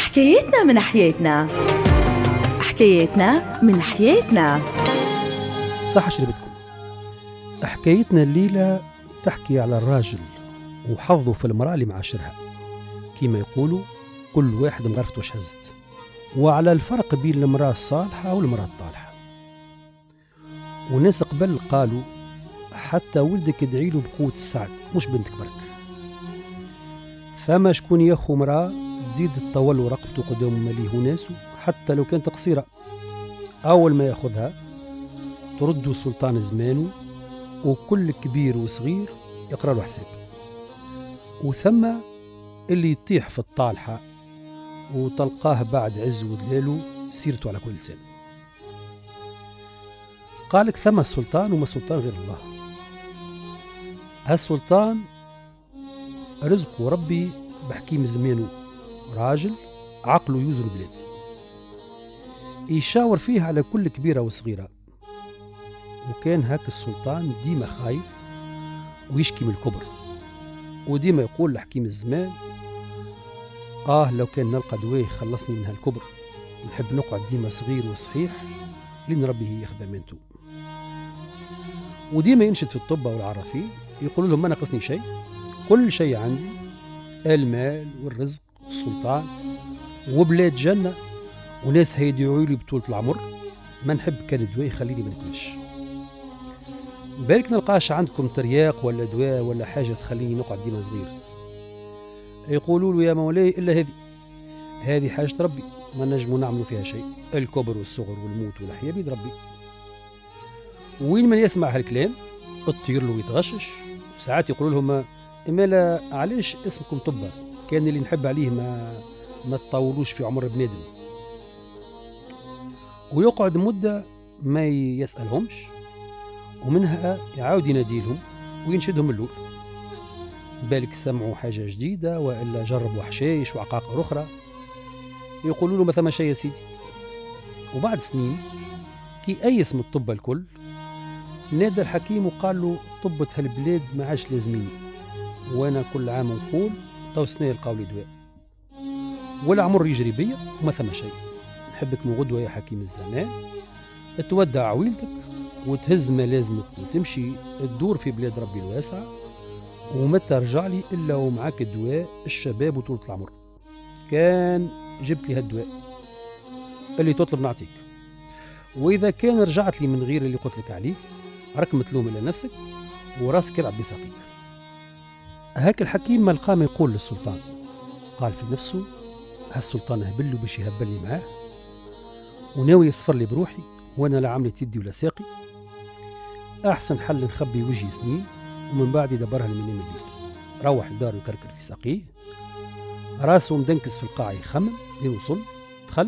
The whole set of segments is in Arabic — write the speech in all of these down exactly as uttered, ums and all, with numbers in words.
حكايتنا من حياتنا، حكايتنا من حياتنا. صح شربتكم. حكايتنا الليلة تحكي على الراجل وحظه في المرأة اللي معاشرها، كما يقولوا كل واحد مغرفته وش هزت، وعلى الفرق بين المرأة الصالحة والمرأة الطالحة. وناس قبل قالوا حتى ولدك ادعي له بقوة السعد مش بنتك برك. ثم شكون ياخو مرأة تزيد تطول رقبته قدام مليه ناسه حتى لو كانت قصيرة، أول ما ياخذها ترد سلطان زمانه وكل كبير وصغير يقرأ له حساب. وثم اللي يطيح في الطالحة وتلقاه بعد عز ودلاله سيرته على كل لسان. قالك ثم السلطان وما السلطان غير الله. هالسلطان رزقه ربي بحكيم زمانه، راجل عقله يوزن بلاد، يشاور فيه على كل كبيرة وصغيرة. وكان هاك السلطان ديما خايف ويشكي من الكبر، وديما يقول لحكيم الزمان آه لو كان نلقى دواء خلصني من هالكبر، نحب نقعد ديما صغير وصحيح لين ربي ياخذ امانته. وديما ينشد في الطبة والعرافين يقول لهم ما ناقصني شيء، كل شيء عندي، المال والرزق والسلطان وبلاد جنة وناس هيدعوا لي بطولة العمر، ما نحب كان دواء يخليني ما ناكلش. بالك نلقاش عندكم ترياق ولا دواء ولا حاجة تخليني نقعد ديما صغير. يقولوا له يا مولاي إلا هذه هذه حاجة ربي ما نجموا نعملوا فيها شيء، الكبر والصغر والموت والحياة بيد ربي. وين من يسمع هالكلام الطير له ويتغشش. ساعات يقولوا لهم إما لا علاش اسمكم طبة، كان اللي نحب عليه ما ما تطولوش في عمر بنادم. ويقعد مدة ما يسألهمش، ومنها يعاود يناديلهم وينشدهم اللول. بالك سمعوا حاجة جديدة وإلا جربوا حشايش وعقاقر أخرى، يقولوا له ما ثم شيء يا سيدي. وبعد سنين كي أيس من الطب الكل نادى الحكيم وقال له طبة هالبلاد ما عادش لازميني، وأنا كل عام نقول تو سنة يلقاو لي دواء، والعمر يجري بيا وما ثم شيء. نحبك من غدوة يا حكيم الزمان تودع عويلتك وتهز ما لازمك وتمشي تدور في بلاد ربي الواسعة، وما ترجع لي إلا ومعاك الدواء الشباب وطولة العمر. كان جبت لي هالدواء اللي تطلب نعطيك، وإذا كان رجعت لي من غير اللي قلت لك عليه راك متلوم إلى نفسك وراسك يلعب بساقيك. هاك الحكيم ما لقى ما يقول للسلطان، قال في نفسه هالسلطان هبل باش يهبلني معاه وناوي يصفر لي بروحي وانا لا عملت يدي ولا ساقي. احسن حل نخبي وجهي سنين ومن بعد يدبرها من ينام الليل. روح لداره يكركر في ساقيه، راسه مدنكس في القاع يخمم لين وصل. دخل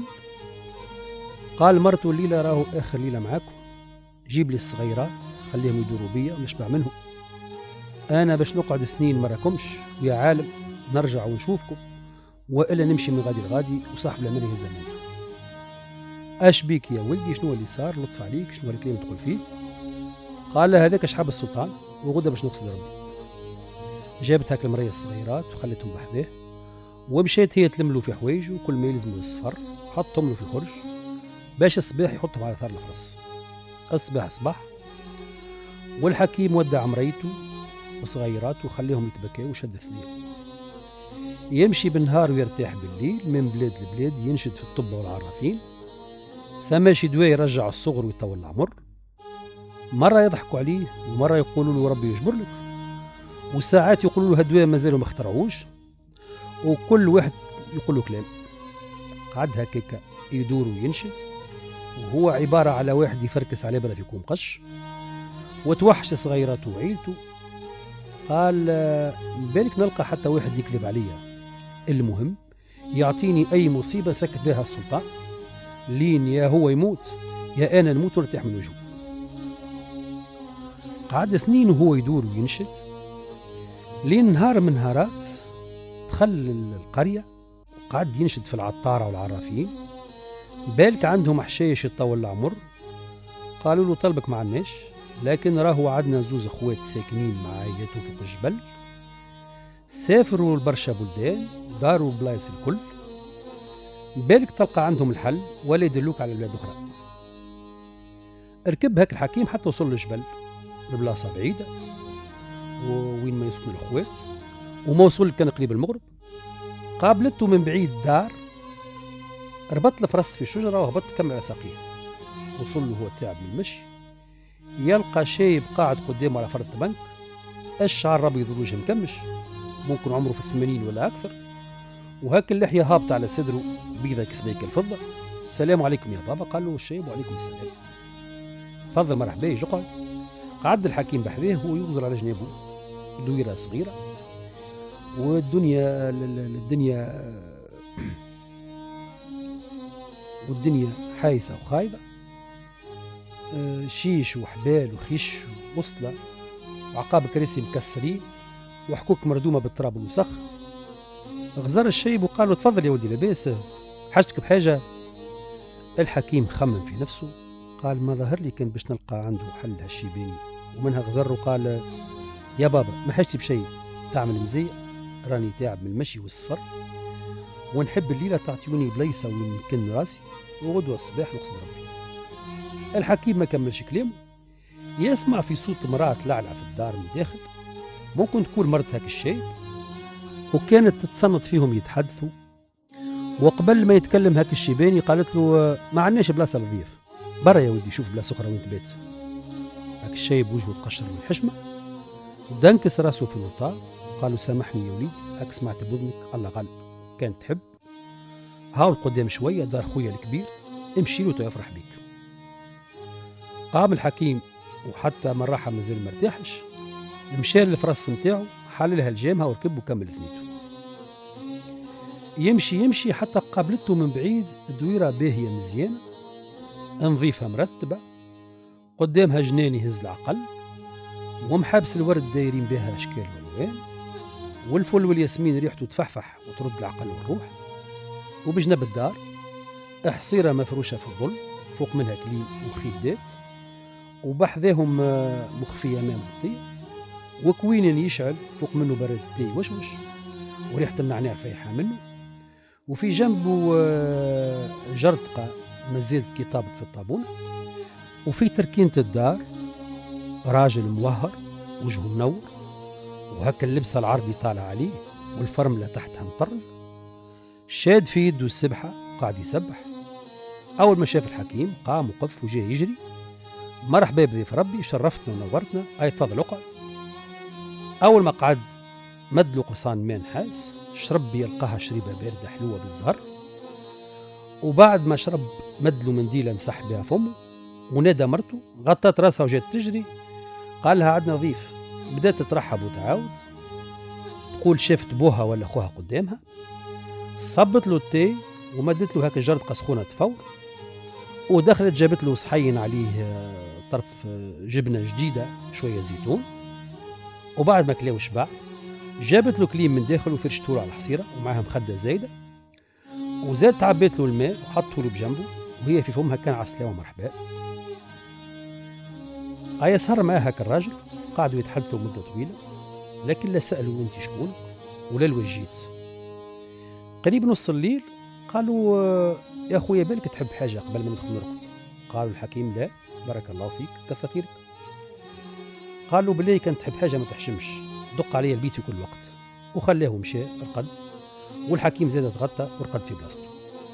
قال مرته الليله راهو اخر ليله معاكم، جيب لي الصغيرات خليهم يدوروا بيا ونشبع منهم، انا باش نقعد سنين ما راكمش، ويا عالم نرجع ونشوفكم والا نمشي من غادي لغادي وصاحب الامانه يهز امانته. اش بيك يا ولدي، شنو اللي صار، لطف عليك، شنو الكلام تقول فيه؟ قال له هذاك شحاب السلطان وغدا باش نقصد ربي. جابت هاك المريه الصغيرات وخلتهم بحذاه، ومشيت هي تلم له في حوايجه وكل ما يلزموا الصفر حطهم له في خرج باش الصباح يحطهم على ثار الفرس. الصباح صباح والحكيم ودع مريته وصغيراته وخليهم يتبكوا وشد الثنين. يمشي بالنهار ويرتاح بالليل من بلاد لبلاد ينشد في الطب والعرافين، ثماشي دواء يرجع الصغر ويطول العمر. مرة يضحكوا عليه ومرة يقولوا له ربي يجبر لك، وساعات يقولوا له هالدواء مازالوا ما اخترعوش، وكل واحد يقول له كلام. قعد هكاك يدور وينشد وهو عبارة على واحد يفركس على بلا فيكم قش، وتوحش صغيراته وعيلته. قال بالك نلقى حتى واحد يكذب عليا، المهم يعطيني أي مصيبة سكت بها السلطان لين يا هو يموت يا أنا نموت ونرتاح من وجهه. قعد سنين وهو يدور وينشد لين نهار من نهارات دخل القرية وقعد ينشد في العطارة والعرافين. بالك عندهم حشايش يطول العمر، قالوا له طلبك مع الناش، لكن راهو عندنا زوز اخوات ساكنين مع عائلاتهم فوق الجبل، سافروا لبرشا بلدان داروا بلايص الكل، بالك تلقى عندهم الحل ولا يدلوك على بلاد أخرى. ركب هاك الحكيم حتى وصل للجبل ببلاصة بعيدة وين ما يسكن الأخوات، وما وصل كان قريب المغرب. قابلته من بعيد دار، ربط الفرس في شجرة وهبط كمل على ساقيه. وصل له هو تعب من المشي، يلقى شايب قاعد قدامه على فرد بنك، الشعر ابيض والوجه مكمش، ممكن عمره في الثمانين ولا أكثر، وهاك اللحية هابطة على صدره بيضة كسبيك الفضة. السلام عليكم يا بابا. قال له الشايب وعليكم السلام. تفضل مرحبا يجي اقعد. قعد الحكيم بحذاه وهو يغزر على جنابه دويرة صغيرة، والدنيا الدنيا والدنيا حايسة وخايبة، شيش وحبال وخيش ووصلة وعقاب كراسي مكسرين وحكوك مردومة بالتراب والوسخ. غزر الشيب وقال له تفضل يا ولدي لاباس، حاجتك بحاجة؟ الحكيم خمم في نفسه، قال ما ظهر لي كان باش نلقى عنده حل هالشيباني. ومنها غزر وقال يا بابا ما حاجتي بشيء، تعمل مزية، راني تعب من المشي والسفر، ونحب الليلة تعطيوني بليصة وين كن راسي، وغدوة الصباح نقصد ربي. الحكيم ما كملش كلامه، يسمع في صوت مرأة تلعلع في الدار من داخل، ممكن تكون مرت هاك الشايب، وكانت تتصنت فيهم يتحدثوا. وقبل ما يتكلم هاك الشيباني قالت له ما عندناش بلاصة للضيف، برا يا ولدي شوف بلاصة أخرى وين تبات. هاك الشايب وجهه تقشر من الحشمة، دنكس راسه في الوطاء، قالوا سامحني يا وليدي، هاك سمعت بوذنك الله غالب، كانت تحب هاول قدام شوية دار خويا الكبير، امشي له يفرح بيك. قام الحكيم وحتى من راحة مازال مرتاحش، مشى للفرس نتاعو حللها الجامها وركب وكمل ثنيته. يمشي يمشي حتى قابلته من بعيد دويرة باهية مزيانة نظيفة مرتبة، قدامها جنان يهز العقل، ومحابس الورد دايرين بها أشكال والوان، والفل والياسمين ريحته تفحفح وترد العقل والروح. وبجنب الدار حصيرة مفروشة في الظل، فوق منها كليم وخدات، وبحذاهم مخفية ماء مغطية، وكوين يشعل فوق منه برد دي وشوش وريحة النعناع فايحة منه. وفي جنبه جردقة مزيد كي طابت في الطابونة. وفي تركينة الدار راجل موهر وجهه منور، وهكا اللبسة العربي طالع عليه والفرملة تحتها مطرزة، شاد في يده السبحة قاعد يسبح. أول ما شاف الحكيم قام وقف وجاه يجري، مرحبا بضيف ربي، شرفتنا ونورتنا، أي تفضل اقعد. أول ما قعد مد له قصان ماء نحاس، شرب يلقاها شريبة باردة حلوة بالزهر، وبعد ما شرب مد له منديلة مسح بها فمه، ونادى مرته غطت راسها وجات تجري، قال لها عندنا ضيف. بدات ترحب وتعاود، تقول شافت بوها ولا اخوها قدامها، صبت له التاي ومدت له هاك الجرد سخونة فور، ودخلت جابت له صحين عليه طرف جبنة جديدة شوية زيتون، وبعد ما كلاو شبع جابت له كليم من داخل وفرشته له على الحصيرة ومعها مخدة زايدة، وزاد تعبيت له الماء وحطه له بجنبه، وهي في فمها كان عسلامة ومرحبا. هيا سهر معاه هاك الراجل، قعدوا يتحدثوا مدة طويلة، لكن لا سألوا انت شكون ولا الوجيت. قريب نص الليل قالوا يا خويا بالك تحب حاجة قبل ما ندخل نرقد؟ قالوا الحكيم لا بارك الله فيك كثر خيرك. قالوا بالله كانت تحب حاجة ما تحشمش، دق علي البيت في كل وقت. وخلاه مشى رقد، والحكيم زاد تغطى ورقد في بلاصته.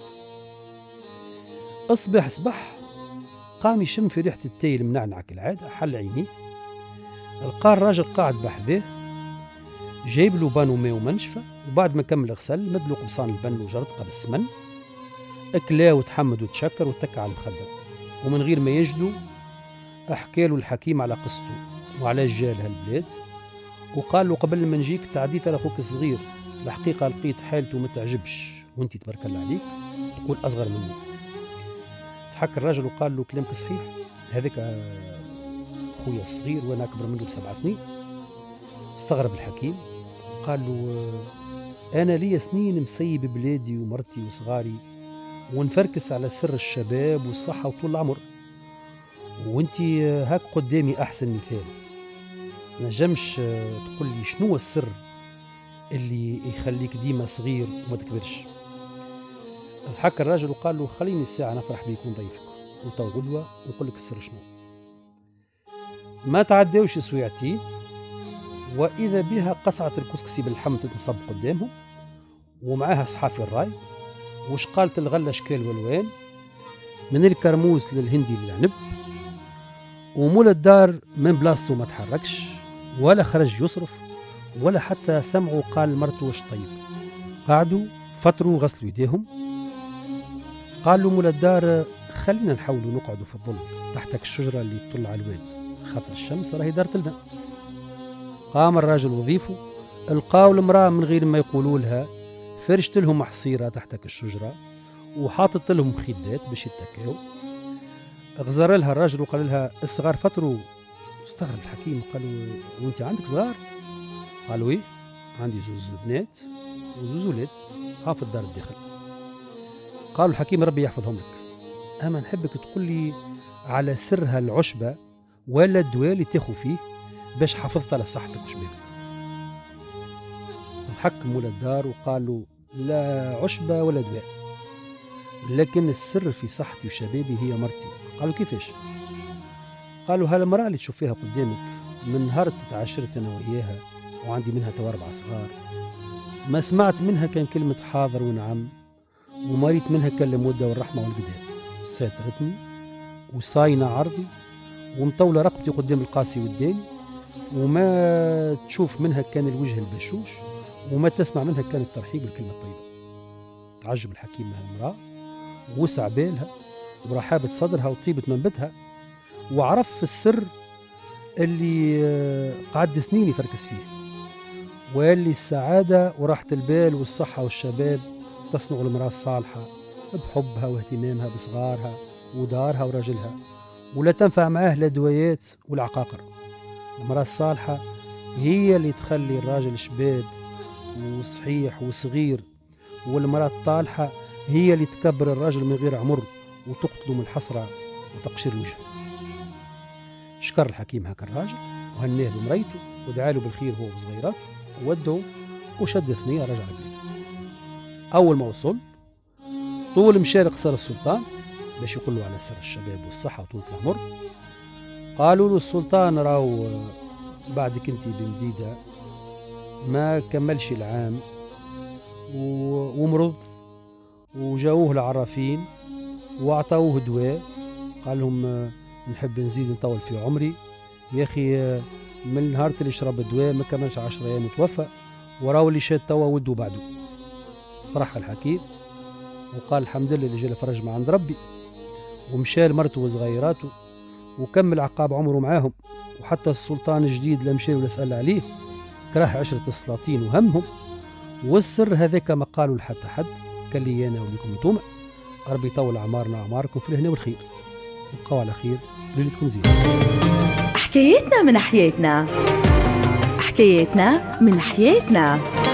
اصبح صبح قام يشم في ريحة التاي المنعنع كالعادة، حل عينيه لقى الراجل قاعد بحذاه جايب له بانو ماء ومنشفة، وبعد ما كمل غسل مد له قبصان البن وجردقة بالسمن، اكلاه وتحمد وتشكر واتكى على المخدة. ومن غير ما يجدو احكى له الحكيم على قصته وعلى جال هالبلاد، وقال له قبل ما نجيك تعديت على اخوك الصغير، الحقيقة لقيت حالته ما تعجبش، وانت تبارك الله عليك تقول اصغر مني. ضحك الراجل وقال له كلامك صحيح، هذاك خويا الصغير وانا اكبر منه بسبع سنين. استغرب الحكيم قال له انا لي سنين مسيب بلادي ومرتي وصغاري ونفركس على سر الشباب والصحة وطول العمر، وانت هاك قدامي احسن مثال. نجمش تقول لي شنو السر اللي يخليك ديما صغير وما تكبرش؟ ضحك الراجل وقال له خليني الساعة نفرح بيك ونضيفك وتو غدوة ونقول لك السر شنو. ما تعداوش سويعتين وإذا بها قصعة الكسكسي بالحم تنصب قدامهم ومعاها صحافي الراي وش قالت الغلة شكال والوان من الكرموس للهندي للعنب. ومول الدار من بلاصتو ما تحركش ولا خرج يصرف ولا حتى سمعوا قال مرته وش طيب. قعدوا فتروا غسلوا يديهم. قالوا مول الدار خلينا نحاولوا نقعدوا في الظل تحتك الشجرة اللي تطل على الواد خاطر الشمس راهي دارت لنا. قام الراجل وظيفه القاو المرأة من غير ما يقولوا لها فرشت لهم حصيرة تحتك الشجرة وحاطط لهم خدات باش يتكاو. غزر لها الراجل وقال لها الصغار فتروا. استغرب الحكيم قالوا وانت عندك صغار؟ قالوا ايه عندي زوز بنات وزوز ولاد ها في الدار الداخل. قالوا الحكيم ربي يحفظهم لك اما نحبك تقول لي على سرها العشبة ولا الدواء اللي تاخو فيه باش حافظتها لصحتك وشبابك. ضحك مول الدار وقالوا لا عشبة ولا دواء لكن السر في صحتي وشبابي هي مرتي. قالوا كيفاش؟ قالوا هالمرأة اللي تشوفيها قدامك من نهار تتعاشرت أنا وياها وعندي منها تو أربع صغار ما سمعت منها كان كلمة حاضر ونعم ومريت منها كان المودة والرحمة والقدام. ساترتني وصاينة عرضي ومطولة رقبتي قدام القاسي والداني وما تشوف منها كان الوجه البشوش وما تسمع منها كان الترحيب بالكلمة الطيبة. تعجب الحكيم من المرأة وسع بالها ورحابة صدرها وطيبة منبتها وعرف في السر اللي قعد سنين يتركز فيه واللي السعادة وراحة البال والصحة والشباب تصنع المرأة الصالحة بحبها واهتمامها بصغارها ودارها ورجلها ولا تنفع معاه لا دوايات ولا عقاقر. المرأة الصالحة هي اللي تخلي الراجل شباب وصحيح وصغير والمرأة الطالحة هي اللي تكبر الراجل من غير عمر وتقتله من الحسرة وتقشير الوجه. شكر الحكيم هكا الراجل وهنيه بمريته ودعاله بالخير هو وصغيراته وودعه وشد ثنية رجع لبيته. أول ما وصل طول مشى لقصر السلطان باش يقول له على سر الشباب والصحة وطولة العمر. قالوا له السلطان راهو بعدك انت بمديدة ما كملش العام ومرض وجاوه العرافين واعطوه دواء قال لهم نحب نزيد نطول في عمري يا اخي من نهار اللي شرب الدواء ما كملش عشرة ايام متوفى وراو اللي شاد توا ولده بعده. فرح الحكيم وقال الحمد لله اللي جا فرج مع عند ربي ومشى لمرته وصغيراته وكمل عقاب عمره معاهم. وحتى السلطان الجديد لا مشى ولا سأل عليه كره عشرة السلاطين وهمهم. والسر هذاك ما قالوا لحتى حد كان لي انا وليكم انتوما. ربي يطول اعمارنا اعماركم في الهنا والخير. نبقاو على خير ليلتكم زينه. حكايتنا من حياتنا حكايتنا من حياتنا.